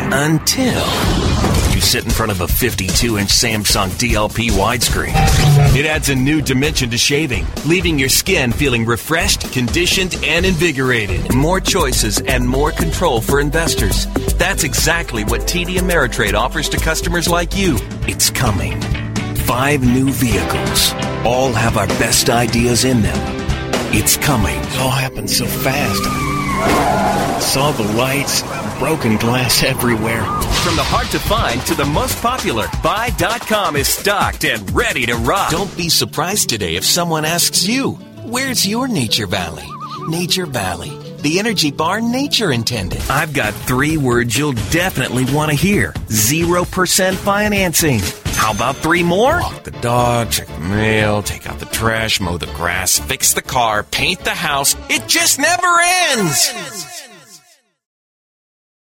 Until you sit in front of a 52-inch Samsung DLP widescreen. It adds a new dimension to shaving, leaving your skin feeling refreshed, conditioned, and invigorated. More choices and more control for investors. That's exactly what TD Ameritrade offers to customers like you. It's coming. 5 new vehicles. All have our best ideas in them. It's coming. It all happened so fast. I saw the lights, broken glass everywhere. From the hard to find to the most popular, Buy.com is stocked and ready to rock. Don't be surprised today if someone asks you, where's your Nature Valley? Nature Valley, the energy bar nature intended. I've got 3 words you'll definitely want to hear. 0% financing. How about 3 more? Walk the dog, check the mail, take out the trash, mow the grass, fix the car, paint the house. It just never ends.